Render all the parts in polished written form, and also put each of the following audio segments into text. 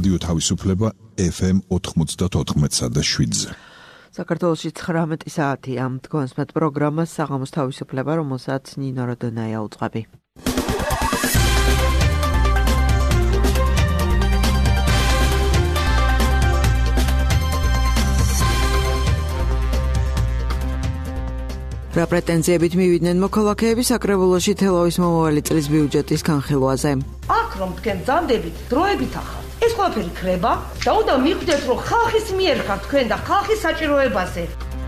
რადიო თავისუფლება FM 94.7-ზე. საქართველოში 19 საათია. თქვენსმეთ პროგრამას საღამოს თავისუფლება, რომელსაც ნინო როდონაია უწყები. რა პრეტენზიებით მივიდნენ მოქალაქეები საკრებულოში თელავის მომავალი წლის ბიუჯეტის განხილვაზე. აქ რომ თქვენ ძანდებით, დროებით ახალ. ეს ყველაფერი ქრება და უნდა მიხვდეთ, რომ ხალხის მიერ ხარ თქვენ და ხალხის საჭიროებაზე.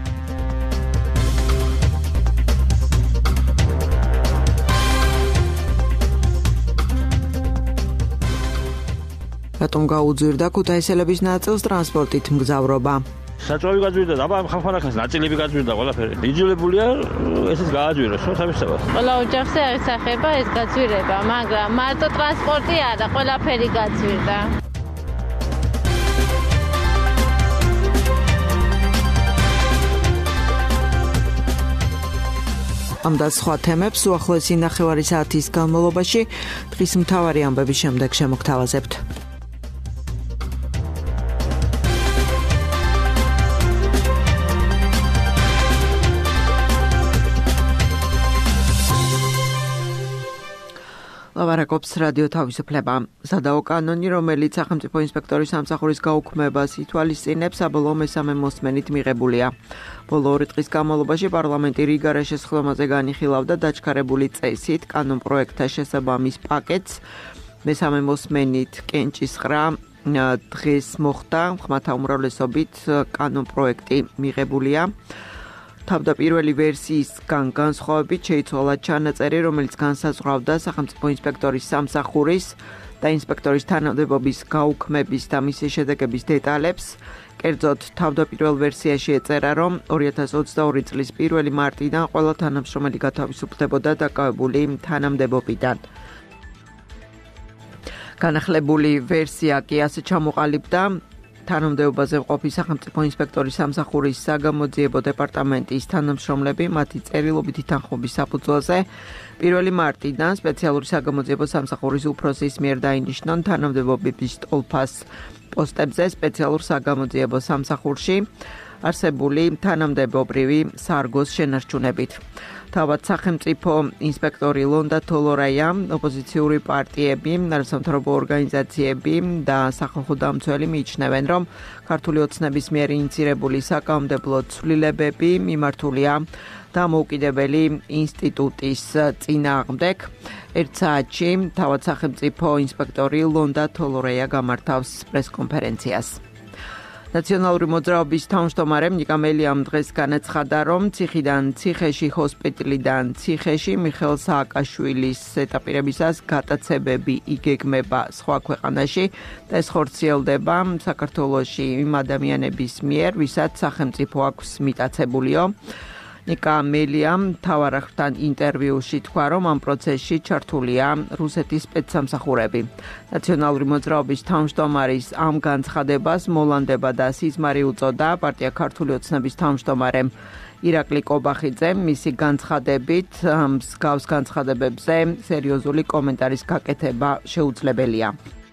რატომ გაუძვირდა ქუთაისელების ნაწილს ტრანსპორტით მგზავრობა? საჭიროები გაძვირდა, აბა ხალხმანახას ნაწილები გაძვირდა ყველაფერი. იძულებულია ესეც გააძვიროს, ხო, სამისთებას. ყველა ოჯახზე აღსახება ეს გაძვირება, მაგრამ მარტო ტრანსპორტი არა, ყველაფერი გაძვირდა. ამ და სხვა თემებს უახლოესი ნახევარი საათის განმავლობაში დღის მთავარი ამბების შემდეგ შემოგთავაზებთ. ლავარაკობს რადიო თავისუფლება. სადაო კანონი, რომელიც სახელმწიფო ინსპექტორის სამსახურის გაუქმებას ითვალისწინებს, საბოლოო მესამე მოსმენით მიღებულია. ბოლო 2 დღის განმავლობაში პარლამენტი რიგა შესაძლებლობაზე განიხილავდა დაჩქარებული წესით კანონ პროექტთა შესაბამის პაკეტს. მესამე მოსმენით კენჭისყრა დღეს მოხდა, ხმათა უმრავლესობით კანონ პროექტი მიღებულია. თავდაპირველი ვერსიისგან განსხვავებით შეიცვალა ჩანაწერი, რომელიც განსაზღვრავდა სახელმწიფო ინსპექტორის სამსახურის და ინსპექტორის თანამდებობის გაუქმების და მისი შედეგების დეტალებს. კერძოდ, თავდაპირველ ვერსიაში ეწერა, რომ 2022 წლის 1 მარტიდან ყველა თანამშრომელი გათავისუფლდებოდა დაკავებული თანამდებობიდან. განახლებული ვერსია კი ასე ჩამოყალიბდა თანამდებობაზე მყოფი სახელმწიფო ინსპექტორის სამსახურის საგამოძიებო დეპარტამენტის თანამშრომლები მათი წერილობითი თანხმობის საფუძველზე 1 მარტიდან სპეციალური საგამოძიებო სამსახურის უფროსის მიერ დაინიშნონ თანამდებობის ტოლფას პოსტებზე სპეციალურ საგამოძიებო სამსახურში არსებული თანამდებობრივი სარგოს შენარჩუნებით. თავად სახელმწიფო ინსპექტორი ლონდა თოლორაია, ოპოზიციური პარტიები, არასამთავრობო ორგანიზაციები და სახალხო დამცველი მიიჩნევენ, რომ ქართული ოცნების მიერ ინიცირებული საკანონმდებლო ცვლილებები მიმართულია დამოუკიდებელი ინსტიტუტის წინააღმდეგ. 1 საათში თავად სახელმწიფო ინსპექტორი ლონდა თოლორაია გამართავს პრესკონფერენციას. ნაციონალური მოძრაობის თავმჯდომარემ ნიკა მელიამ დღეს განაცხადა, რომ ციხიდან ციხეში, ჰოსპიტალიდან ციხეში მიხეილ სააკაშვილის ზედაპირებისას გატაცებები იგეგმება სხვა ქვეყანაში და ეს ხორციელდება საქართველოში იმ ადამიანების მიერ, ვისაც სახელმწიფო აქვს მიტაცებულიო. ნიკა მელიამ მთავარახთან ინტერვიუში თქვა, რომ ამ პროცესში ჩართულია რუსეთის სპეცსამსახურები. ნაციონალური მოძრაობის თავმჯდომარის ამ განცხადებას მოლანდება და სიზმარი უწოდა პარტია ქართული ოცნების თავმჯდომარემ ირაკლი კობახიძემ. მისი განცხადებით მსგავს განცხადებებზე სერიოზული კომენტარის გაკეთება შეუძლებელია.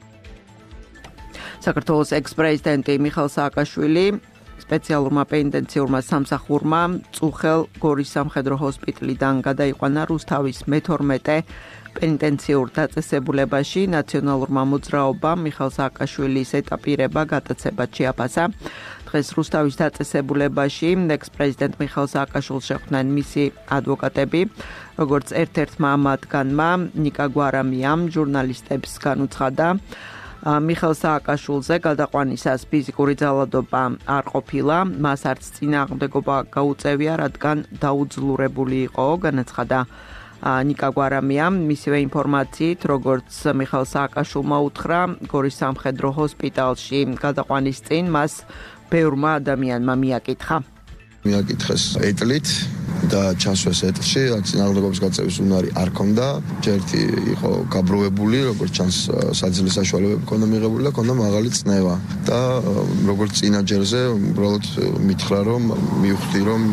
საქართველოს ექს-პრეზიდენტი მიხეილ სააკაშვილი სპეციალურმა პენიტენციურმა სამსახურმა წუხელ გორის სამხედრო ჰოსპიტალიდან გადაიყვანა რუსთავის მე-12 პენიტენციურ დაწესებულებაში. ნაციონალურმა მოძრაობამ მიხეილ სააკაშვილის ზედაპირება გატაცებად შეაფასა. დღეს რუსთავის დაწესებულებაში ექს-პრეზიდენტ მიხეილ სააკაშვილს შეხვდნენ მისი ადვოკატები, როგორც ერთ-ერთმა მათგანმა ნიკა გვარამიამ ჟურნალისტებს განუცხადა, მიხეილ სააკაშვილზე გადაყვანისას ფიზიკური ძალადობა არ ყოფილა, მას არც წინააღმდეგობა გაუწევია, რადგან დაუძლურებული იყო, განაცხადა ნიკა გვარამიამ. მისივე ინფორმაციით, როგორც მიხეილ სააკაშვილმა უთხრა, გორის სამხედრო ჰოსპიტალში გადაყვანის წინ მას ბევრმა ადამიანმა მიაკითხა. მიაკითხეს ეტლით და ჩასვეს ეტლში, წინააღმდეგობის გაწევის უნარი არ ქონდა. ჯერთი იყო გაბრუებული, როგორც ჩანს საძილე საშუალებები ქონდა მიღებული და ქონდა მაღალი წნევა. და როგორც წინა ჯერზე უბრალოდ მითხრა, რომ მივხვდი, რომ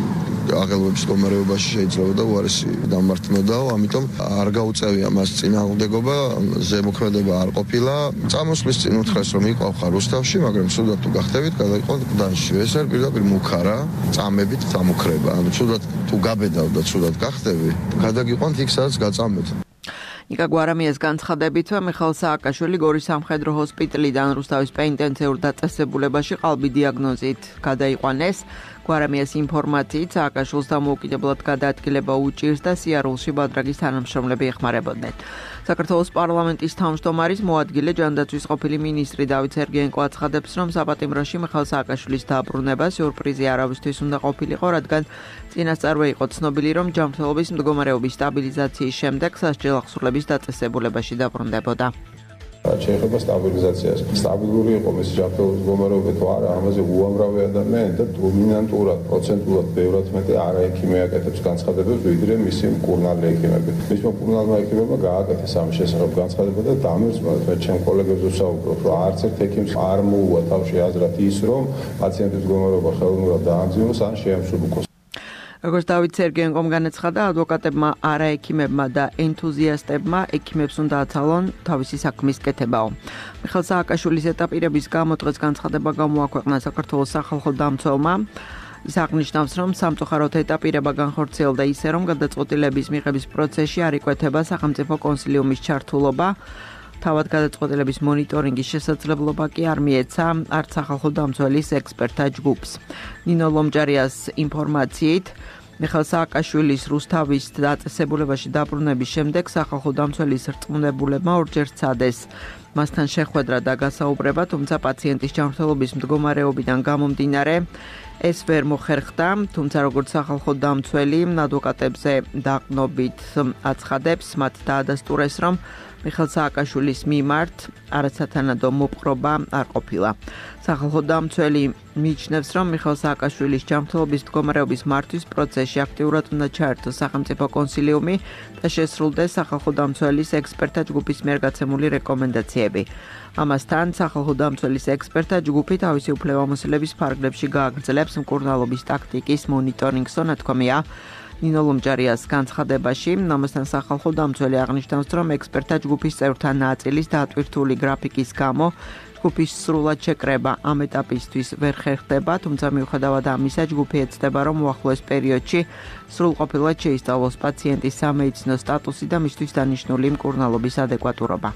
აღელვების მდგომარეობაში შეიძლება და უარესი დამმართმევდაო, ამიტომ არ გაუწევია მას წინააღმდეგობა, ზემოქმედება არ ყოფილა. წამოსვლის წინ უთხრეს რომ იყვავ რუსთავში, მაგრამ ცუდად თუ გახდებით, გადაიყვანთ გდანში. ეს არის პირდაპირ მუქარა, წამებით დამუქრება. ანუ ცუდად თუ გაბედავ და ცუდად გახდები, გადაგიყვანთ იქ, სადაც გაწამეთ. ნიკა გვარამიას განცხადებით, მიხაილ სააკაშვილი გორის სამხედრო ჰოსპიტალიდან რუსთავის პენიტენციურ დაწესებულებაში ყალბი დიაგნოზით გადაიყვანეს. გვარამიას ინფორმაციით სააკაშვილს დამოუკიდებლად გადაადგილება უჭირს და სიარულში ბადრაგის თანამშრომლები ეხმარებოდნენ. საქართველოს პარლამენტის თავმჯდომარის მოადგილე ჯანდაცვის ყოფილი მინისტრი დავით სერგეენკო აცხადებს, რომ საპატიმროში მიხაილ სააკაშვილის დაბრუნება სიურპრიზი არავისთვის უნდა ყოფილიყო, რადგან წინასწარვე იყო ცნობილი, რომ ჯანმრთელობის მდგომარეობის სტაბილიზაციის შემდეგ სასჯელ ახსრულების დაწესებულებაში დაბრუნდებოდა. შეიძლება სტაბილიზაციას. სტაბილური იყო მისი ჯანმრთელობის მდგომარეობა თუ არა, ამაზე უამრავი ადამიანი და დომინანტურად, პროცენტულად ბევრად მეტი არაექიმი აკეთებს განცხადებებს, ვიდრე მისი მკურნალი ექიმები. მისმა მკურნალმა ექიმებმა გააკეთეს ამ შესახებ განცხადება და დამერწმუნეთ მე ჩემ კოლეგებს ვსაუბრობ, რომ არც ერთ ექიმს არ მოუვა თავში აზრად ის, რომ პაციენტის მდგომარეობა ხელოვნურად დაამძიმოს ან შეამსუბუქოს. როგორც დავით სერგეენკომ განაცხადა, ადვოკატებმა, არაექიმებმა და ენთუზიასტებმა ექიმებს უნდა აცალონ თავისი საქმის კეთებაო. მიხაილ სააკაშვილის ეტაპირების გამო დღეს განცხადება გამოაქვეყნა საქართველოს სახალხო დამცველმა. ის აღნიშნავს, რომ სამწუხაროდ ეტაპირება განხორციელდა ისე, რომ გადაწყვეტილების მიღების პროცესში არ იკვეთება სახელმწიფო კონსილიუმის ჩართულობა. თავად გადაწყვეტილების მონიტორინგის შესაძლებლობა კი არ მიეცა არც სახალხო დამცველის ექსპერტთა ჯგუფს. ნინო ლომჯარიას ინფორმაციით, მიხაილ სააკაშვილის რუსთავის დაწესებულებაში დაბრუნების შემდეგ სახალხო დამცველის რწმუნებულებმა ორჯერ სცადეს მასთან შეხვედრა და გასაუბრება, თუმცა პაციენტის ჯანმრთელობის მდგომარეობიდან გამომდინარე ეს ვერ მოხერხდა, თუმცა როგორც სახალხო დამცველი ადვოკატებზე დაყნობით აცხადებს, მათ დაადასტურეს, რომ მიხაილ სააკაშვილის მიმართ არასათანადო მოპყრობა არ ყოფილა. სახალხო დამცველი მიიჩნევს, რომ მიხაილ სააკაშვილის ჯანმრთელობის მდგომარეობის მართვის პროცესში აქტიურად უნდა ჩაერთოს სახელმწიფო კონსილიუმი და შესრულდეს სახალხო დამცველის ექსპერტთა ჯგუფის მიერ გაცემული რეკომენდაციები. ამასთან, სახალხო დამცველის ექსპერტთა ჯგუფი თავისი უფლებამოსილების ფარგლებში გააგრძელებს მკურნალობის ტაქტიკის მონიტორინგს, ნათქვამია ნინო ლომჯარიას განცხადებაში. ამასთან სახალხო დამცველი აღნიშნავს, რომ ექსპერტთა ჯგუფის წევრთა ნაწილის დატვირთული გრაფიკის გამო ჯგუფის სრულად შეკრება ამ ეტაპისთვის ვერ ხერხდება, თუმცა მიუხედავად ამისა, ჯგუფი ეცდება, რომ უახლოეს პერიოდში სრულყოფილად შეისწავლოს პაციენტის სამედიცინო სტატუსი და მისთვის დანიშნული მკურნალობის ადეკვატურობა.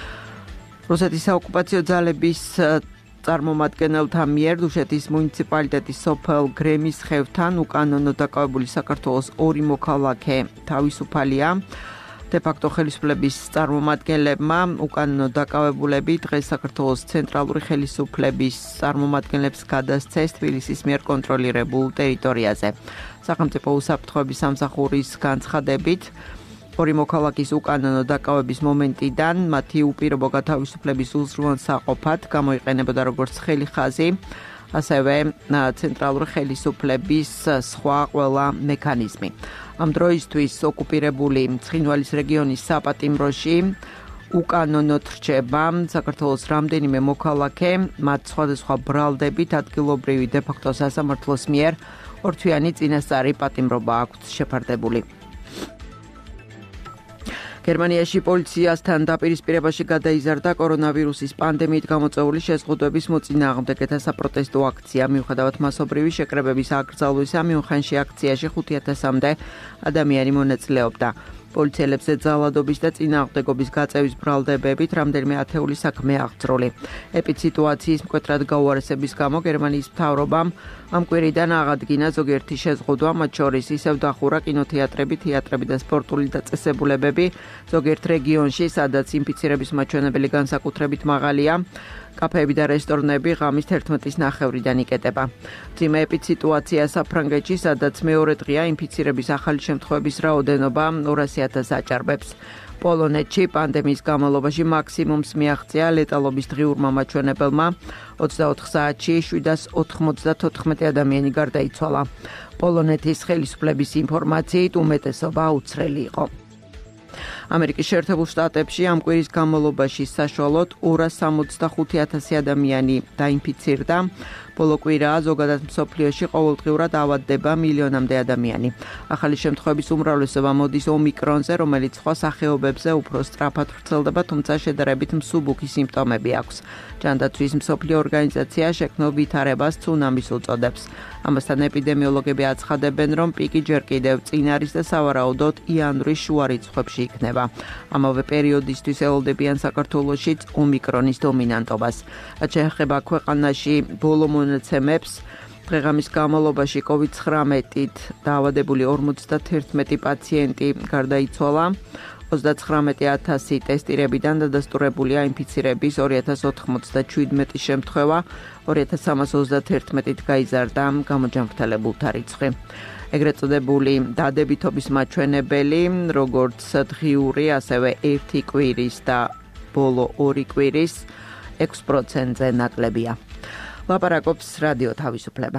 რუსეთის საოკუპაციო ძალების წარმომადგენელთა მიერ დუშეთის მუნიციპალიტეტის სოფელ გრემის ხევთან უკანონო დაკავებული საქართველოს ორი მოქალაქე თავისუფალია. დე-ფაქტო ხელისუფლების წარმომადგენლებმა უკანონო დაკავებულები დღეს საქართველოს ცენტრალური ხელისუფლების წარმომადგენლებს გადასცეს თბილისის მიერ კონტროლირებულ ტერიტორიაზე. სახელმწიფო უსაფრთხოების სამსახურის განცხადებით, ორი მოქალაქის უკანონო დაკავების მომენტიდან მათი უპირობო გათავისუფლების უზრუნველსაყოფად გამოიყენებოდა როგორც ხელი ხაზი, ასევე ცენტრალური ხელისუფლების სხვა ყველა მექანიზმი. ამ დროისთვის ოკუპირებული ცხინვალის რეგიონის საპატიმროში უკანონოდ რჩება საქართველოს რამდენიმე მოქალაქე, მათ სხვადასხვა ბრალდებით ადგილობრივი დე-ფაქტო სასამართლოს მიერ ორთვიანი წინასწარი პატიმრობა აქვთ შეფარდებული. გერმანიაში პოლიციასთან დაპირისპირებაში გადაიზარდა კორონავირუსის პანდემიით გამოწვეული შეზღუდვების მოწინააღმდეგეთა საპროტესტო აქცია. მიუხედავად მასობრივი შეკრებების აკრძალვისა, მიუნხენში აქციაში 5,000-მდე ადამიანი მონაწილეობდა. პოლიციელებზე ძალადობის და წინააღმდეგობის გაწევის ბრალდებებით რამდენიმე ათეული საქმე აღძრული. ეპიდსიტუაციის მკვეთრად გაუარესების გამო გერმანიის მთავრობამ ამ კვირიდან აღადგინა ზოგიერთი შეზღუდვა, მათ შორის ისევ დახურა კინოთეატრები, თეატრები და სპორტული დაწესებულებები ზოგიერთ რეგიონში, სადაც ინფიცირების მაჩვენებელი განსაკუთრებით მაღალია. კაფეები და რესტორნები ღამის 11-ის ნახევრიდან იკეტება. მძიმე ეპიდსიტუაცია საფრანგეთში, სადაც მეორე დღეა ინფიცირების ახალი შემთხვევების რაოდენობა 200,000-ს აჭარბებს. პოლონეთში პანდემიის განმავლობაში მაქსიმუმს მიაღწია ლეტალობის დღიურმა მაჩვენებელმა 24 საათში 794 ადამიანი გარდაიცვალა. პოლონეთის ხელისუფლების ინფორმაციით უმეტესობა აუცრელი იყო. ამერიკის შეერთებულ შტატებში ამ კვირის განმავლობაში საშუალოდ 265,000 ადამიანი დაინფიცირდა. ბოლო კვირაა ზოგადად მსოფლიოში ყოველდღიურად ავადდება მილიონამდე ადამიანი. ახალი შემთხვევების უმრავლესობა მოდის ომიკრონზე, რომელიც სხვა სახეობებზე უფრო სწრაფად ვრცელდება, თუმცა შედარებით მსუბუქი სიმპტომები აქვს. ჯანდაცვის მსოფლიო ორგანიზაცია შექმნილ ვითარებას ცუნამის უწოდებს. ამასთან ეპიდემიოლოგები აცხადებენ, რომ პიკი ჯერ კიდევ წინ არის და სავარაუდოდ იანვრის შუა რიცხვებში იქნება. ამავე პერიოდისთვის ელოდებიან საქართველოშიც ომიკრონის დომინანტობას. რაც შეეხება ქვეყანაში ბოლო მონაცემებს, დღეღამის განმავლობაში COVID-19-ით დაავადებული 51 პაციენტი გარდაიცვალა. 39,000 ტესტირებიდან დადასტურებულია ინფიცირების 2097 შემთხვევა, 2331-ით გაიზარდა გამოჯანმრთელებულთა რიცხვი. ეგრეთ წოდებული დადებითობის მაჩვენებელი, როგორც დღიური, ასევე ერთი კვირის და ბოლო 2 კვირის 6%-ზე ნაკლებია. ლაპარაკობს რადიო თავისუფლება.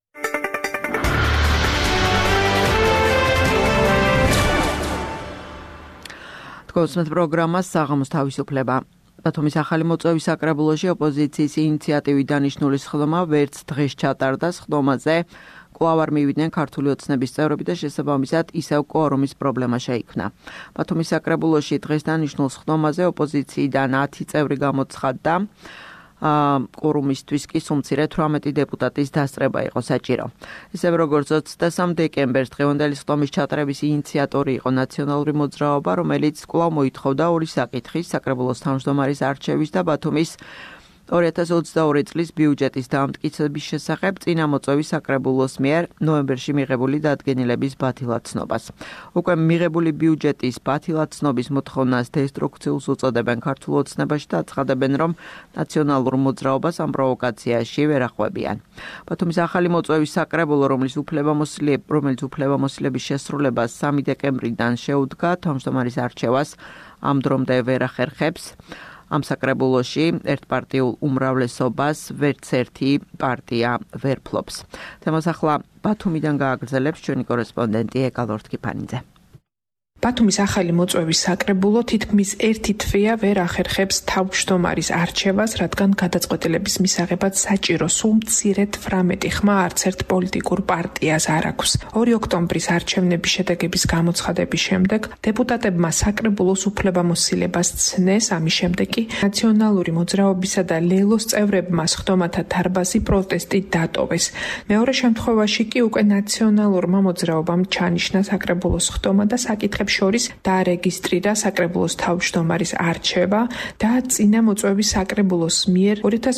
კონსულტ პროგრამას საღამოს თავისუფლება. ბათუმის ახალი მოწვევის საკრებულოში ოპოზიციის ინიციატივით დანიშნული სხდომა ვერც დღეს ჩატარდა. სხდომაზე კვლავ არ მივიდნენ ქართული ოცნების წევრები და შესაბამისად ისევ კვორუმის პრობლემა შეიქმნა. ბათუმის საკრებულოში დღეს დანიშნულ სხდომაზე ოპოზიციიდან 10 წევრი გამოცხადდა. კვორუმისთვის კი სულ მცირე 18 დეპუტატის დასწრება იყო საჭირო. ისევ როგორც 23 დეკემბერს დღევანდელი სხდომის ჩატარების ინიციატორი იყო ნაციონალური მოძრაობა, რომელიც კვლავ მოითხოვდა ორი საკითხის, საკრებულოს თავმჯდომარის არჩევის და ბათუმის 2022 წლის ბიუჯეტის დამტკიცების შესახებ წინა მოწვევის საკრებულოს მიერ ნოემბერში მიღებული დადგენილების ბათილაცნობას. უკვე მიღებული ბიუჯეტის ბათილაცნობის მოთხოვნას დესტრუქციულს უწოდებენ ქართულ ოცნებაში და აცხადებენ, რომ ნაციონალურ მოძრაობას ამ პროვოკაციაში ვერ ახვევიან. ბათუმის ახალი მოწვევის საკრებულო, რომელიც უფლებამოსილების შესრულებას 3 დეკემბრიდან შეუდგა, თავმჯდომარის არჩევას ამ დრომდე ვერ ახერხებს. ამ საკრებულოში ერთპარტიულ უმრავლესობას ვერც ერთი პარტია ვერ ფლობს. თემას ახლა ბათუმიდან გააგრძელებს ჩვენი კორესპონდენტი ეკალორთ კიფანიძე. ბათუმის ახალი მოწვევის საკრებულო თითქმის ერთი თვეა ვერ ახერხებს თავმჯდომარის არჩევას, რადგან გადაწყვეტილების მისაღებად საჭირო სულ მცირე 18 ხმა არც ერთ პოლიტიკურ პარტიას არ აქვს. 2 ოქტომბრის არჩევნების შედეგების გამოცხადების შემდეგ დეპუტატებმა საკრებულოს უფლებამოსილებას ცნეს, ამის შემდეგ კი ნაციონალური მოძრაობისა და ლელოს წევრებმა სხდომათა დარბაზი პროტესტით დატოვეს. მეორე შემთხვევაში კი უკვე ნაციონალურმა მოძრაობამ ჩანიშნა საკრებულოს სხდომა და საკითხებს შორის დაარეგისტრირა საკრებულოს თავმჯდომარის არჩევა და წინა მოწვევის საკრებულოს მიერ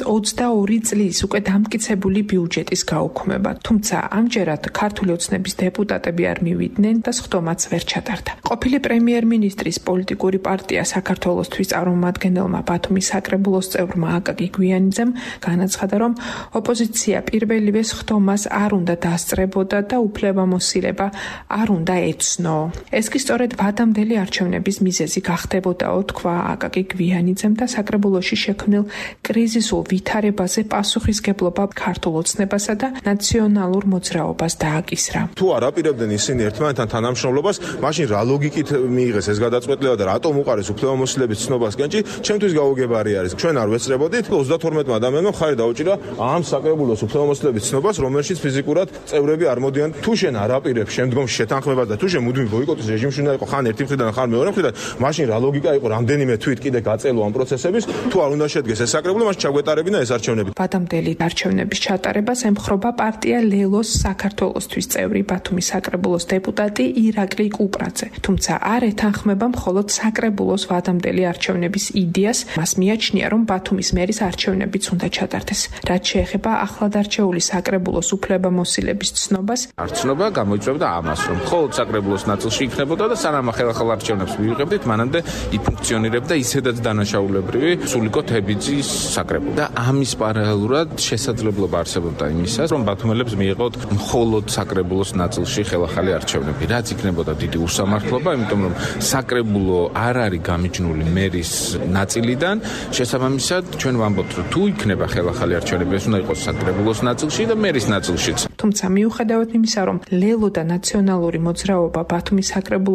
2022 წლის უკვე დამტკიცებული ბიუჯეტის გაუქმება. თუმცა ამჯერად ქართული ოცნების დეპუტატები არ მივიდნენ და სხდომაც ვერ ჩატარდა. ყოფილი პრემიერ-მინისტრის პოლიტიკური პარტია საქართველოსთვის წარმომადგენელმა ბათუმის საკრებულოს წევრმა აკაკი გვიანიძემ განაცხადა, რომ ოპოზიცია პირველივე სხდომას არ უნდა დასწრებოდა და უფლებამოსილება არ უნდა ეცნო. ეს კი სწორედ ვადამდელი არჩევნების მიზეზი გახდებოდაო, თქვა აკაკი გვიანიძემ და საკრებულოში შექმნილ კრიზისულ ვითარებაზე პასუხისგებლობა ქართულ ოცნებასა და ნაციონალურ მოძრაობას დააკისრა. თუ არ აპირებდნენ ისინი ერთმანეთთან თანამშრომლობას, მაშინ რა ლოგიკით მიიღეს ეს გადაწყვეტილება და რატომ უყარეს უფლებამოსილების ცნობას კენჭი, ჩემთვის გაუგებარი არის. ჩვენ არ ვესწრებოდით 32 ადამიანმა ხარი დაუჭირა ამ საკრებულოს უფლებამოსილების ცნობას, რომელშიც ფიზიკურად წევრები არ მოდიან. თუ შენ არ აპირებ შემდგომში შეთანხმებას და თუ შენ მუდმივ ბოიკოტის რეჟიმში უნდა იყო ხან ერთი მხრიდან ხან მეორე მხრიდან, მაშინ რა ლოგიკა იყო რამდენიმე თვით კიდე გაწელო ამ პროცესების, თუ არ უნდა შედგეს ეს საკრებულო, მაშინ ჩაგვეტარებინა ეს არჩევნები. ვადამდელი არჩევნების ჩატარებას ემხრობა პარტია ლელოს საქართველოსთვის წევრი ბათუმის საკრებულოს დეპუტატი ირაკლი კუპრაძე. თუმცა არ ეთანხმება მხოლოდ საკრებულოს ვადამდელი არჩევნების იდეას, მას მიაჩნია, რომ ბათუმის მერის არჩევნებიც უნდა ჩატარდეს. რაც შეეხება ახლად არჩეული საკრებულოს უფლებამოსილების ცნობას, არჩევნობა გამოიწვევდა ამას, რომ მხოლოდ საკრებულოს ნაწილში იქნებოდა და სანამ ახალ არჩევნებს მივიღებდით, მანამდე იფუნქციონირებდა ისედაც დანაშაულებრივი სულიკო თებიძის საკრებულო. და ამის პარალელურად შესაძლებლობა არსებობდა იმისას, რომ ბათუმელებს მიიღოთ მხოლოდ საკრებულოს ნაწილში ხელახალი არჩევნები, რაც იქნებოდა დიდი უსამართლობა, იმიტომ რომ საკრებულო არ არის გამიჯნული მერის ნაწილიდან, შესაბამისად ჩვენ ვამბობთ, რომ თუ იქნება ხელახალი არჩევნები, ეს უნდა იყოს საკრებულოს ნაწილში და მერის ნაწილშიც. თუმცა მიუხედავად იმისა, რომ ლელო და ნაციონალური მოძრაობა ბათუმის საკრებულო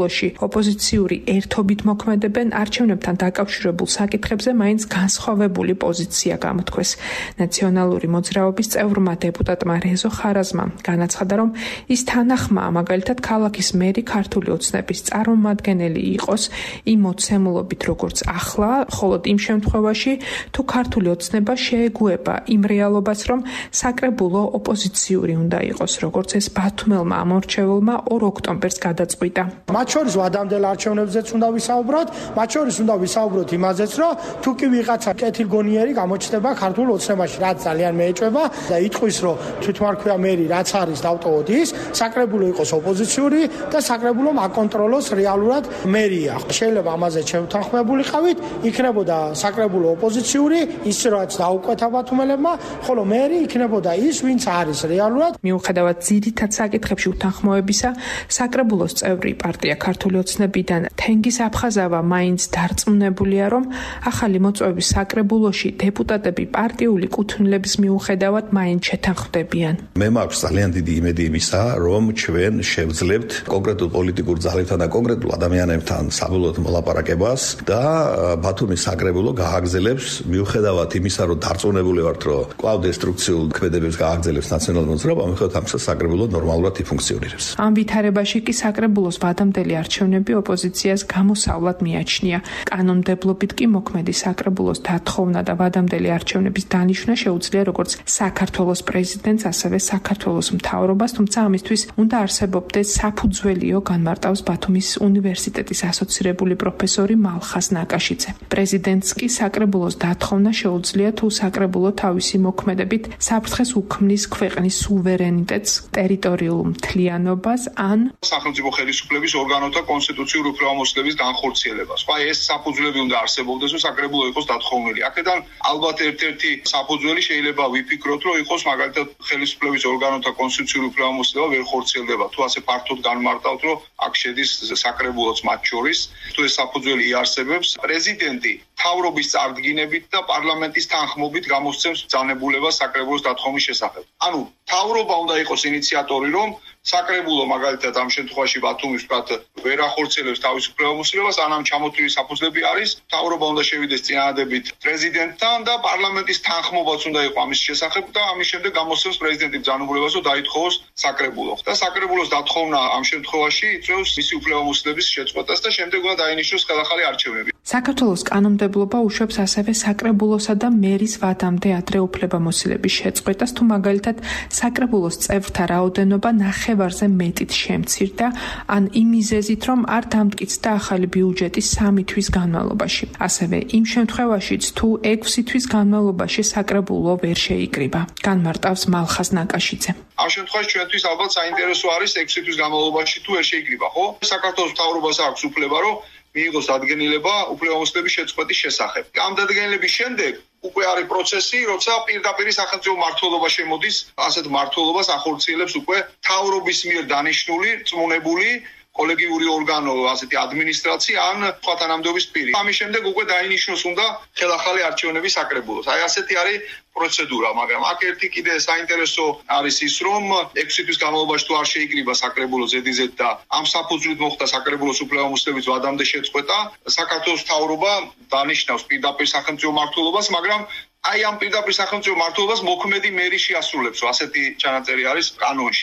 საქართველოში ოპოზიციური ერთობით მოქმედებენ არჩევნებთან დაკავშირებულ საკითხებზე მაინც განსხვავებული პოზიცია გამოთქვეს. ნაციონალური მოძრაობის წევრმა დეპუტატმა რეზო ხარაზმამ განაცხადა, რომ ის თანახმაა მაგალითად ქალაქის მერი ქართული ოცნების წარმომადგენელი იყოს იმ მოცემულობით, როგორც ახლა, ხოლო იმ შემთხვევაში, თუ ქართული ოცნება შეეგუება იმ რეალობას, რომ საკრებულო ოპოზიციური უნდა იყოს, როგორც ეს ბათუმელმა ამორჩეულმა 2 ოქტომბერს გადაწყვიტა. მათ შორის ვადამდელ არჩევნებზეც უნდა ვისაუბროთ, მათ შორის უნდა ვისაუბროთ იმაზეც, რომ თუ კი ვიღაცა კეთილგონიერი გამოჩნდება ქართულ ოცნებაში, რაც ძალიან მეეჭვება და იტყვის, რომ თვითმარქვია მერი რაც არის დავტოვოთ ის, საკრებულო იყოს ოპოზიციური და საკრებულომ აკონტროლოს რეალურად მერია. შეიძლება ამაზე შევთანხმებულიყავით, იქნებოდა საკრებულო ოპოზიციური, ის რაც დაუკვეთა ბათუმელებმა, ხოლო მერი იქნებოდა ის, ვინც არის რეალურად. მიუხედავად ძირითად საკითხებში უთანხმოებისა, საკრებულოს წევრი პარტია ქართული ოცნებიდან თენგიზ აფხაზავა მაინც დარწმუნებულია, რომ ახალი მოწვევის საკრებულოში დეპუტატები პარტიული კუთვნილების მიუხედავად მაინც შეთანხმდებიან. მე მაქვს ძალიან დიდი იმედი იმისა, რომ ჩვენ შევძლებთ კონკრეტულ პოლიტიკურ ძალებთან და კონკრეტულ ადამიანებთან საბოლოოდ მოლაპარაკებას და ბათუმის საკრებულო გააგრძელებს მიუხედავად იმისა, რომ დარწმუნებული ვართ, რომ კვლავ დესტრუქციულ ქმედებებს გააგრძელებს ნაციონალური მოძრაობა, მიუხედავად ამისა საკრებულო ნორმალურად იფუნქციონირებს. ამ ვითარებაში კი საკრებულოს ვადამდელი არჩევნები ოპოზიციას გამოსავლად მიაჩნია. კანონმდებლობით კი მოქმედი საკრებულოს დათხოვნა და ვადამდელი არჩევნების დანიშვნა შეუძლია როგორც საქართველოს პრეზიდენტს, ასევე საქართველოს მთავრობას, თუმცა ამისთვის უნდა არსებობდეს საფუძველიო, განმარტავს ბათუმის უნივერსიტეტის ასოცირებული პროფესორი მალხაზ ნაკაშიძე. პრეზიდენტს კი საკრებულოს დათხოვნა შეუძლია, თუ საკრებულო თავისი მოქმედებით საფრთხეს უქმნის ქვეყნის სუვერენიტეტს, ტერიტორიულ მთლიანობას ან სახელმწიფო ხელისუფლების ორგანოთა კონსტიტუციური უფლებამოსილების განხორციელებას. სხვა ეს საფუძვლები უნდა არსებობდეს, რომ საკრებულო იყოს დათხოვნილი. აქედან ალბათ ერთ-ერთი საფუძველი შეიძლება ვიფიქროთ, რომ იყოს მაგალითად ხელისუფლების ორგანოთა კონსტიტუციური უფლებამოსილება ვერ ხორციელდება. თუ ასე ფართოდ განმარტავთ, რომ აქ შედის საკრებულოც მათ შორის, თუ ეს საფუძველი იარსებებს, პრეზიდენტი მთავრობის წარდგინებით და პარლამენტის თანხმობით გამოსცემს ბრძანებულებას საკრებულოს დათხოვნის შესახებ. ანუ მთავრობა უნდა იყოს ინიციატორი, რომ საკრებულო მაგალითად ამ შემთხვევაში ბათუმის ვთქვათ ვერ ახორციელებს თავის უფლებამოსილებას, ანამ ჩამოთვლილი საფუძვლები არის, მთავრობა უნდა შევიდეს წინადადებით პრეზიდენტთან და პარლამენტის თანხმობაც უნდა იყოს ამის შესახებ და ამის შემდეგ გამოსცემს პრეზიდენტი ბრძანებულებას, რომ დაითხოვოს საკრებულო. და საკრებულოს დათხოვნა ამ შემთხვევაში იწვევს მისი უფლებამოსილების შეწყვეტას და შემდეგ უნდა დაინიშნოს ხელახალი არჩევნები. საქართველოს კანონმდებლობა უშვებს ასევე საკრებულოსა და მერის ვადამდე ადრე უფლებამოსილების შეწყვეტას, თუ მაგალითად საკრებულოს წევრთა რაოდენობა ნახევარზე მეტით შემცირდა, ან იმ მიზეზით, რომ არ დამტკიცდა ახალი ბიუჯეტი 3 თვის განმავლობაში. ასევე იმ შემთხვევაშიც, თუ 6 თვის განმავლობაში საკრებულო ვერ შეიკრიბა, განმარტავს მალხაზ ნაკაშიძე. ამ შემთხვევაში ჩვენთვის ალბათ საინტერესო არის 6 თვის განმავლობაში თუ ვერ შეიკრიბა, ხო? საქართველოს მთავრობას აქვს უფლება, რომ მიიღოს დადგენილება უფლებამოსილების შეწყვეტის შესახებ. ამ დადგენილების შემდეგ უკვე არის პროცესი, როცა პირდაპირ სახელმწიფო მმართველობა შემოდის, ასეთ მმართველობას ახორციელებს უკვე მთავრობის მიერ დანიშნული, წმუნებული კოლეგიური ორგანო, ასეთი ადმინისტრაცია ან სხვა თანამდებობის პირი. ამის შემდეგ უკვე დაინიშნოს უნდა ხელახალი არჩევნები საკრებულოს. აი ასეთი არის პროცედურა, მაგრამ აქ ერთი კიდე საინტერესო არის ის, რომ 6 თვის განმავლობაში თუ არ შეიკრიბა საკრებულო ზედიზედ და ამ საფუძვლით მოხდა საკრებულოს უფლებამოსილების ვადამდე შეწყვეტა, საქართველოს მთავრობა დანიშნავს პირდაპირ სახელმწიფო მმართველობას, მაგრამ აი ამ პირდაპირ სახელმწიფო მმართველობას მოქმედი მერი შეასრულებს, ასეთი ჩანაწერი არის კანონში.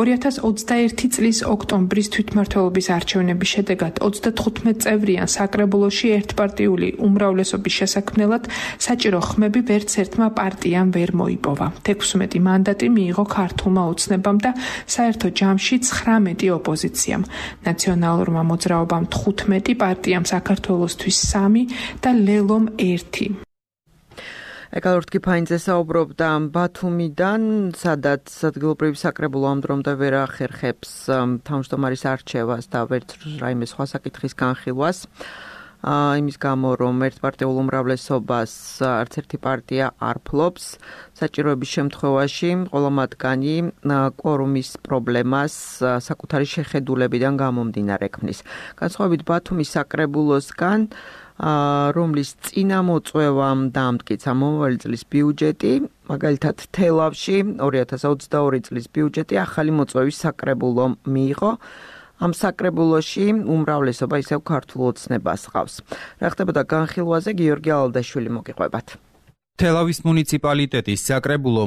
2021 წლის ოქტომბრის თვითმმართველობის არჩევნების შედეგად 35 წევრიან საკრებულოში ერთპარტიული უმრავლესობის შესაქმნელად საჭირო ხმები ვერც ერთმა პარტიამ ვერ მოიპოვა. 16 მანდატი მიიღო ქართულმა ოცნებამ და საერთო ჯამში 19 ოპოზიციამ. ნაციონალურმა მოძრაობამ 15, პარტიამ საქართველოსთვის 3 და ლელომ 1. ეკალორტ კიფაინძე საუბრობდა ბათუმიდან, სადაც ადგილობრივი საკრებულო ამ დრომდე ვერ ახერხებს თავმჯდომარის არჩევას და ვერც რაიმე სხვა საკითხის განხილვას. იმის გამო, რომ ერთპარტიულ უმრავლესობას არც ერთი პარტია არ ფლობს, საჭიროების შემთხვევაში ყველა მათგანი კვორუმის პრობლემას საკუთარი შეხედულებიდან გამომდინარე ქმნის. განსხვავებით ბათუმის საკრებულოსგან, რომლის წინამოწვევამ დაამტკიცა მომავალი წლის ბიუჯეტი, მაგალითად თელავში 2022 წლის ბიუჯეტი ახალი მოწვევის საკრებულომ მიიღო. ამ საკრებულოში უმრავლესობა ისევ ქართულ ოცნებას ჰყავს. რა ხდებოდა განხილვაზე გიორგი ალდაშვილი მოგიყვებათ. თელავის მუნიციპალიტეტის საკრებულომ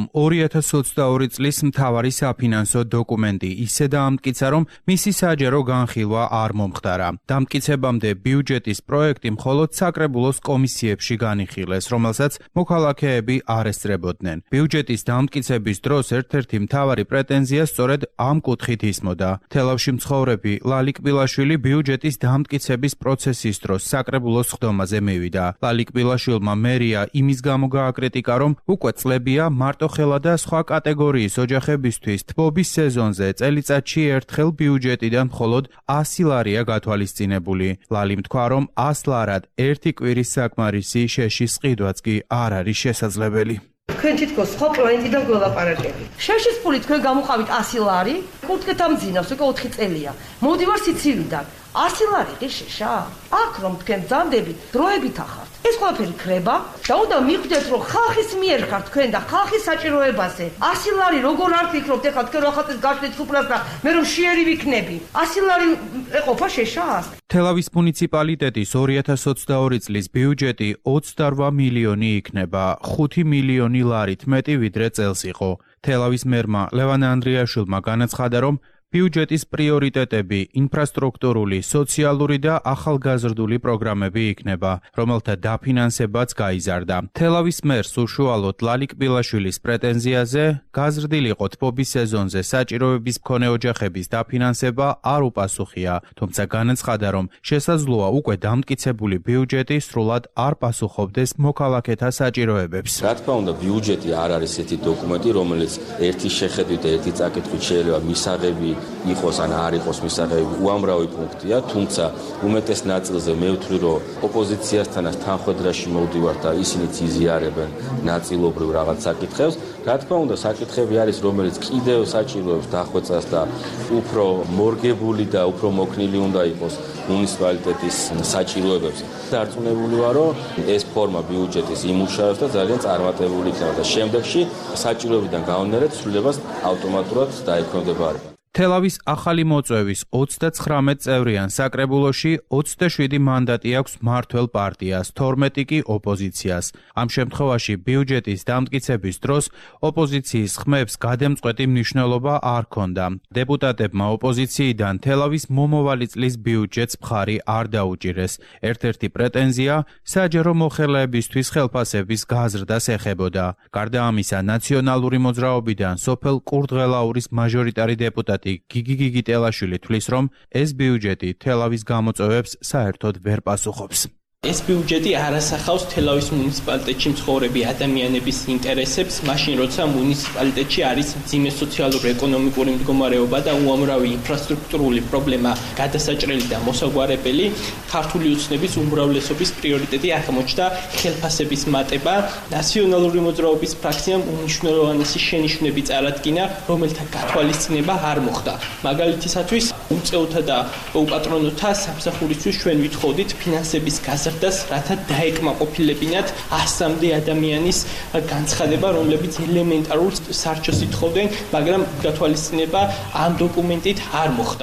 2022 წლის მთავარი საფინანსო დოკუმენტი ისე დაამტკიცა, რომ მისი საჯარო განხილვა არ მომხდარა. დამტკიცებამდე ბიუჯეტის პროექტი მხოლოდ საკრებულოს კომისიებში განიხილეს, რომელსაც მოქალაქეები არ ესწრებოდნენ. ბიუჯეტის დამტკიცების დროს ერთ-ერთი მთავარი პრეტენზია სწორედ ამ კუთხით ისმოდა. თელავში მცხოვრები ლალიკ ბილაშვილი ბიუჯეტის დამტკიცების პროცესის დროს საკრებულოს ხდომაზე მივიდა. ლალიკ ბილაშვილმა მერია იმის გამო გააკრიტიკა, რომ უკვე წლებია მარტოხელა და სხვა კატეგორიის ოჯახებისთვის თბობის სეზონზე წელიწადში ერთხელ ბიუჯეტიდან მხოლოდ 100 ლარია გათვალისწინებული. ლალიმ თქვა, რომ 100 ლარად ერთი კვირის საკმარისი შეშის ყიდვაც კი არ არის შესაძლებელი. თქვენ თითქოს სხვა პლანეტიდან გველაპარაკებით. შეშის ფული თქვენ გამოყავით 100 ლარი, კურთხეთ ამ ძინავს, უკვე 4 წელია. მოდივარ სიცილიდან. 100 ლარი შეშა? აქ რომ თქვენ ბრძანდებით, დროებით ახართ. ეს ყველაფერი ხრება და უნდა მიხვდეთ, რომ ხალხის მიერ ხართ თქვენ და ხალხის საჭიროებაზე. 100 ლარი როგორ არ ფიქრობთ, ეხლა თქვენ რაღაცას გაჩნდეთ სუფრას და მე რომ შიერი ვიქნები. 100 ლარი ეყოფა შეშას? თელავის მუნიციპალიტეტის 2022 წლის ბიუჯეტი 28 მილიონი იქნება, 5 მილიონი ლარით მეტი ვიდრე წელს იყო. თელავის მერმა ლევან ანდრიაშვილმა განაცხადა, რომ ბიუჯეტის პრიორიტეტები ინფრასტრუქტურული, სოციალური და ახალგაზრდული პროგრამები იქნება, რომელთა დაფინანსებაც გაიზარდა. თელავის მერს უშუალოდ ლალიკ ბილაშვილის პრეტენზიაზე გაზრდილიყო თბობის სეზონზე საჭიროების მქონე ოჯახების დაფინანსება არ უპასუხია, თუმცა განაცხადა, რომ შესაძლოა უკვე დამტკიცებული ბიუჯეტი სრულად არ პასუხობდეს მოქალაქეთა საჭიროებებს. რა თქმა უნდა, ბიუჯეტი არ არის ესეთი დოკუმენტი, რომელიც ერთი შეხედვით და ერთი წაკითხვით შეიძლება მისაღები იყოს ან არ იყოს მისაღები, უამრავი პუნქტია, თუმცა უმეტეს ნაწილზე მე ვთვლი, რომ ოპოზიციასთანაც თანხმედრაში მოვდივართ და ისინიც იზიარებენ ნაწილობრივ რაღაც საკითხებს. რა თქმა უნდა, საკითხები არის, რომელიც კიდევ საჭიროებს დახვეწას და უფრო მორგებული და უფრო მოქნილი უნდა იყოს მუნიციპალიტეტის საჭიროებებს. დარწმუნებული ვარ, რომ ეს ფორმა ბიუჯეტის იმუშავებს და ძალიან წარმატებული იქნება და შემდეგში საჭიროებიდან გამომდინარე ცვლილებას ავტომატურად დაექვემდებარება. თელავის ახალი მოწვევის 39 წევრიან საკრებულოში 27 მანდატი აქვს მმართველ პარტიას, 12 კი ოპოზიციას. ამ შემთხვევაში ბიუჯეტის დამტკიცების დროს ოპოზიციის ხმებს გადამწყვეტი მნიშვნელობა არ ჰქონდა. დეპუტატებმა ოპოზიციიდან თელავის მომავალი წლის ბიუჯეტს მხარი არ დაუჭირეს. ერთ-ერთი პრეტენზია საჯარო მოხელეებისთვის ხელფასების გაზრდას ეხებოდა. გარდა ამისა, ნაციონალური მოძრაობიდან სოფელ კურდღელაურის მაჟორიტარი დეპუტატი გიგი გიგიტელაშვილი თვლის, რომ ეს ბიუჯეტი თელავის გამოწვევებს საერთოდ ვერ პასუხობს. ეს ბიუჯეტი არ ასახავს თელავის მუნიციპალიტეტში მცხოვრები ადამიანების ინტერესებს, მაშინ როცა მუნიციპალიტეტში არის მძიმე სოციალურ-ეკონომიკური მდგომარეობა და უამრავი ინფრასტრუქტურული პრობლემა გადასაჭრელი და მოსაგვარებელი, ქართული ოცნების უმრავლესობის პრიორიტეტი აღმოჩნდა ხელფასების მატება. ნაციონალური მოძრაობის ფრაქციამ უმნიშვნელოვანესი შენიშვნები წარადგინა, რომელთა გათვალისწინება არ მოხდა. მაგალითისათვის, უმწეოთა და უპატრონოთა სამსახურისთვის ჩვენ ვითხოვდით ფინანსების გაზრდას, რათა დაეკმაყოფილებინათ 100-მდე ადამიანის განცხადება, რომლებიც ელემენტარულ სარჩოს ითხოვდნენ, მაგრამ გათვალისწინება ამ დოკუმენტით არ მოხდა.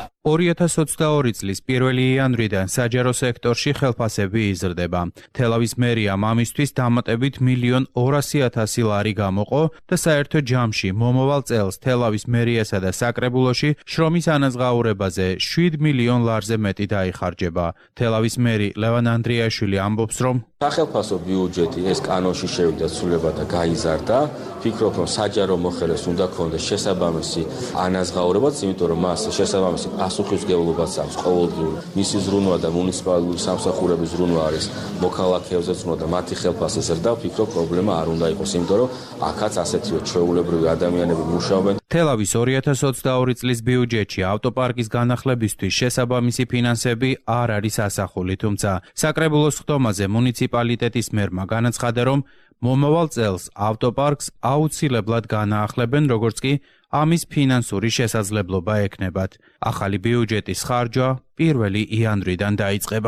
2022 წლის 1 იანვრიდან საჯარო სექტორში ხელფასები იზრდება. თელავის მერიამ ამისთვის დამატებით 1.200.000 ლარი გამოყო და საერთო ჯამში მომავალ წელს თელავის მერიასა და საკრებულოში შრომის ანაზღაურებაზე 7 მილიონ ლარზე მეტი დაიხარჯება. თელავის მერი ლევან ანდრიაშვილი ამბობს, რომ სახელმწიფო ბიუჯეტი ეს კანონში შევიდა ცვლილება და გაიზარდა. ფიქრობ, რომ საჯარო მოხელეს უნდა ქონდეს შესაბამისი ანაზღაურებაც, იმიტომ რომ მას შესაბამისი პასუხისმგებლობაც აქვს ყოველდღიური. მისი ზრუნვა და მუნიციპალური სამსახურების ზრუნვა არის მოქალაქეებზე ზრუნვა და მათი ხელფასი ზრდა. ვფიქრობ, პრობლემა არ უნდა იყოს, იმიტომ რომ აქაც ასეთივე ჩვეულებრივი ადამიანები მუშაობენ. თელავის 2022 წლის ბიუჯეტში ავტოპარკის განახლებისთვის შესაბამისი ფინანსები არ არის ასახული, თუმცა საკრებულოს ხდომაზე მუნიციპალიტეტის მერმა განაცხადა, რომ მომავალ წელს ავტოპარკს აუცილებლად განაახლებენ, როგორც კი ამის ფინანსური შესაძლებლობა ექნებათ. ახალი ბიუჯეტის ხარჯვა 1 იანვრიდან დაიწყება.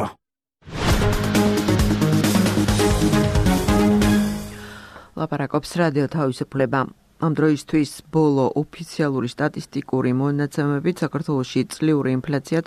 ლაპარაკობს რადიო თავისუფლება. ამ დროისთვის ბოლო ოფიციალური სტატისტიკური მონაცემებით საქართველოში წლიური ინფლაცია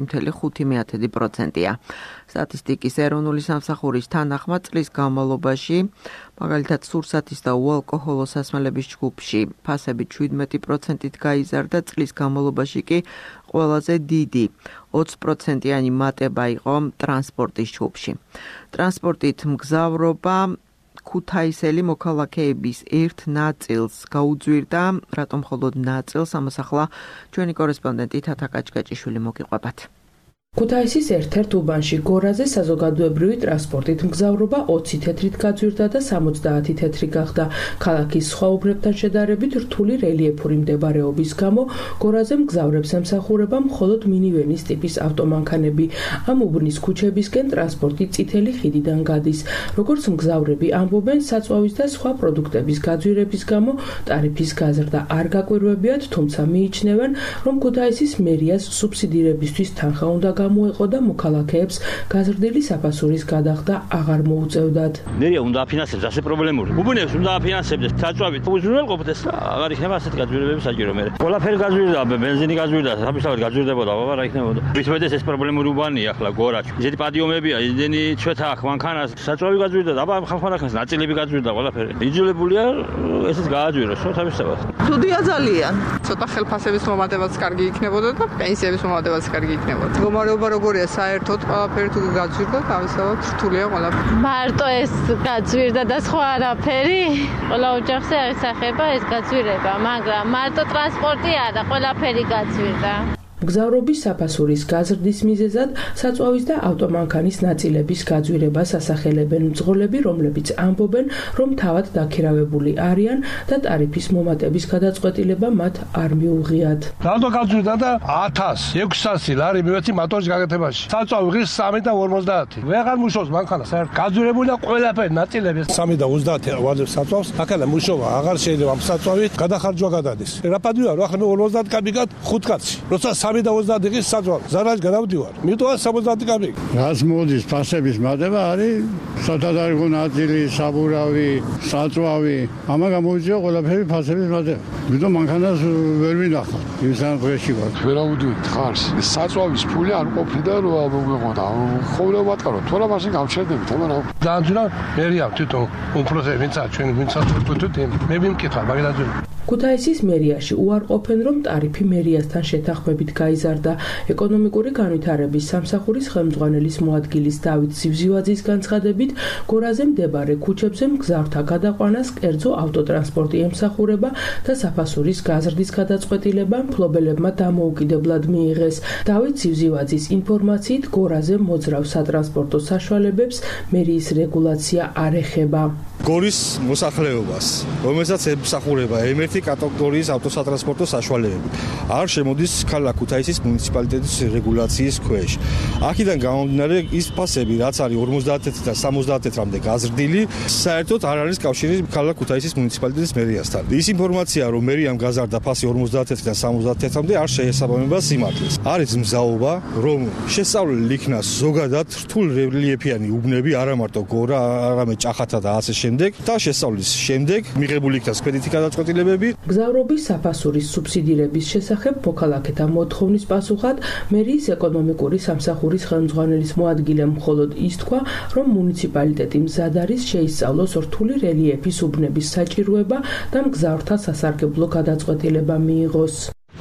12.5%-ია. სტატისტიკის ეროვნული სამსახურის თანახმად წლის განმავლობაში, მაგალითად სურსათის და უალკოჰოლო სასმელების ჯგუფში ფასები 17%-ით გაიზარდა, წლის განმავლობაში კი ყველაზე დიდი 20%-იანი მატება იყო ტრანსპორტის ჯგუფში. ტრანსპორტით მგზავრობა ქუთაისელი მოქალაქეების ერთ ნაწილს გაუძვირდა, რატომ მხოლოდ ნაწილს, ამას ახლა ჩვენი კორესპონდენტი თათა კაჭკაჭიშვილი მოგიყვებათ. ქუთაისის ერთ-ერთ უბანში გორაზე საზოგადოებრივი ტრანსპორტით მგზავრობა 20 თეთრით გაძვირდა და 70 თეთრი გახდა. ქალაქის სხვა უბნებთან შედარებით რთული რელიეფური მდებარეობის გამო გორაზე მგზავრებს ემსახურება მხოლოდ მინივენის ტიპის ავტომანქანები. ამ უბნის ქუჩებისკენ ტრანსპორტი წითელი ხიდიდან გადის. როგორც მგზავრები ამბობენ, საწვავის და სხვა პროდუქტების გაძვირების გამო ტარიფის გაზრდა არ გაკვირვებიათ, თუმცა მიიჩნევენ, რომ ქუთაისის მერიას სუბსიდირებისთვის თანხა უნდა გამოეყო და მოქალაქეებს გაზრდილი საფასურის გადახდა აღარ მოუწევდათ. მერია უნდა აფინანსებს ასე პრობლემური. უბნებს უნდა აფინანსებდეს საწვავით. უზრუნველყოფდეს და აღარ იქნება ასეთი გაძვირებები საჭირო მე. ყველაფერი გაძვირდა, ბენზინი გაძვირდა, საფისავით გაძვირდებოდა, აღარ იქნებოდა. მithmedes ეს პრობლემური უბანია ახლა გორაჩი. ისეთი პადიომებია, ისინი ჩვეთა აქ მანქანას საწვავი გაძვირდა, აბა ხალხმანაქანს ნაწილები გაძვირდა ყველაფერი. იძულებულია ესეც გააძვიროს, ხო თავისთავად. ცუდია ძალიან. ცოტა ხელფასების მომატებაც კარგი იქნებოდა და პენსიების მომატებაც კარგი იქნებოდა. მდგომარეობა როგორია საერთოდ ყველაფერი თუ გაძვირდა, თავისთავად რთულია ყველაფერი. მარტო ეს გაძვირდა და სხვა არაფერი. ყველა ოჯახზე აისახება ეს გაძვირება, მაგრამ მარტო ტრანსპორტი არა, ყველაფერი გაძვირდა. მგზავრობის საფასურის გაზრდის მიზეზად საწვავის და ავტომანქანის ნაწილების გაძვირებას ასახელებენ მძღოლები, რომლებიც ამბობენ, რომ თავად დაქირავებული არიან და ტარიფის მომატების გადაწყვეტილება მათ არ მიუღიათ. რატო გაძვირდა და 1600 ლარი მივეცი მოტორის გაკეთებაში. საწვავი ღირს 3 და 50. ვეღარ მუშაობს მანქანა, საერთოდ გაძვირებულია ყველაფერი ნაწილები. 3 და 30 ვაძებს საწვავს, აქალა მუშაობა აღარ შეიძლება ამ საწვავით გადახარჯვა გადადის. რაფადია, რა ხომ 50 კაბიკად 5 კაცი. როცა 3 და 20 დის საწვავი. ზარალში გადავდივარ. მიტოვა 70 კაბიკი. რაც მოდის ფასების მატება არის სათადარიგო ნაწილი, საბურავი, საწვავი. ამან გამოიწვია ყველაფერი ფასების მატება. მიტომ მანქანას ვერ მინახავ. იმისგან დღეში ვარ. ვერავდივით ხარს. საწვავის ფული არ ყოფნიდა რომ მოგეყოდა. ხოვნა ვატყარო. თორა მაშინ გავჩერდებით, მაგრამ დაანძურა მერია თვითონ უფროსე ვინცა ჩვენ ვინცა თვითონ მე მიმკითხა მაგალითად ქუთაისის მერიაში უარყოფენ, რომ ტარიფი მერიასთან შეთანხმებით გაიზარდა. ეკონომიკური განვითარების სამსახურის ხელმძღვანელის მოადგილის დავით ზივზივაძის განცხადებით, გორაზე მდებარე ქუჩებზე მგზავრთა გადაყვანას კერძო ავტოტრანსპორტი ემსახურება და საფასურის გაზრდის გადაწყვეტილება მფლობელებმა დამოუკიდებლად მიიღეს. დავით ზივზივაძის ინფორმაციით, გორაზე მოძრავ სატრანსპორტო საშუალებებს მერიის რეგულაცია არ ეხება. გორის მოსახლეობას, რომელსაც ემსახურება M1 კატეგორიის ავტოსატრანსპორტო საშუალებები, არ შემოდის ქალაქ ქუთაისის მუნიციპალიტეტის რეგულაციის ქვეშ. აქედან გამომდინარე, ის ფასები, რაც არის 50-დან 70-მდე გაზრდილი, საერთოდ არ არის კავშირი ქალაქ ქუთაისის მუნიციპალიტეტის მერიასთან. ის ინფორმაცია, რომ მერიამ გაზარდა ფასი 50-დან 70-მდე, არ შეესაბამება სიმართლეს. არის მზაობა, რომ შესწავლილი იქნას ზოგადად რთულ რელიეფიანი უბნები, არა მარტო გორა, არამედ ჭახათა და ასე შემდეგ და შესწავლის შემდეგ მიღებული იქნას კრედიტი გადაწყვეტილებები. მგზავრობის საფასურის სუბსიდირების შესახებ მოქალაქეთა მოთხოვნის პასუხად მერიის ეკონომიკური სამსახურის ხელმძღვანელის მოადგილემ მხოლოდ ის თქვა, რომ მუნიციპალიტეტი მზად არის შეისწავლოს რთული რელიეფის უბნების საჭიროება და მგზავრთა სასარგებლო გადაწყვეტილება მიიღოს.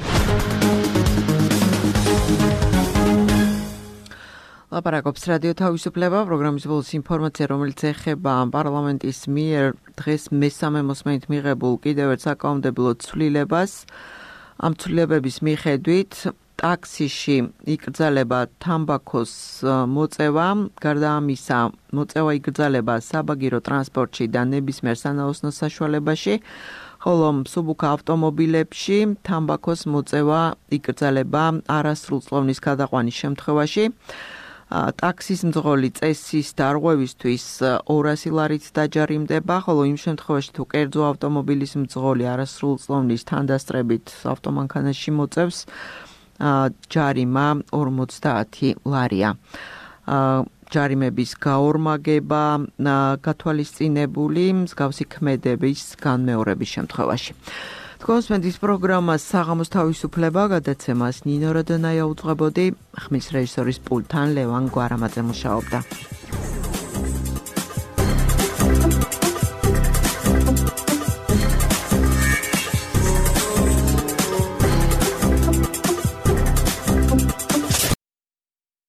ლაპარაკობს რადიო თავისუფლება, პროგრამის ბოლოს ინფორმაცია, რომელიც ეხება პარლამენტის მიერ დღეს მესამე მოსმენით მიღებულ კიდევ ერთ საკანონმდებლო ცვლილებას. ამ ცვლილებების მიხედვით ტაქსიში იკრძალება თამბაქოს მოწევა, გარდა ამისა მოწევა იკრძალება საბაგირო ტრანსპორტში და ნებისმიერ სანაოსნო საშუალებაში, ხოლო მსუბუქ ავტომობილებში თამბაქოს მოწევა იკრძალება არასრულწლოვნის გადაყვანის შემთხვევაში. ტაქსის მძღოლი წესის დარღვევისთვის 200 ლარით დაჯარიმდება, ხოლო იმ შემთხვევაში თუ კერძო ავტომობილის მძღოლი არასრულწლოვნის თანდასწრებით ავტომანქანაში მოწევს, ჯარიმა 50 ლარია. ჯარიმების გაორმაგება გათვალისწინებული მსგავსი ქმედების განმეორების შემთხვევაში. კონსმენდის პროგრამას საღამოს თავისუფლება გადაცემას ნინო როდონაია უძღვებოდი, ხმის რეჟისორის პულტთან ლევან გვარამაძე მუშაობდა.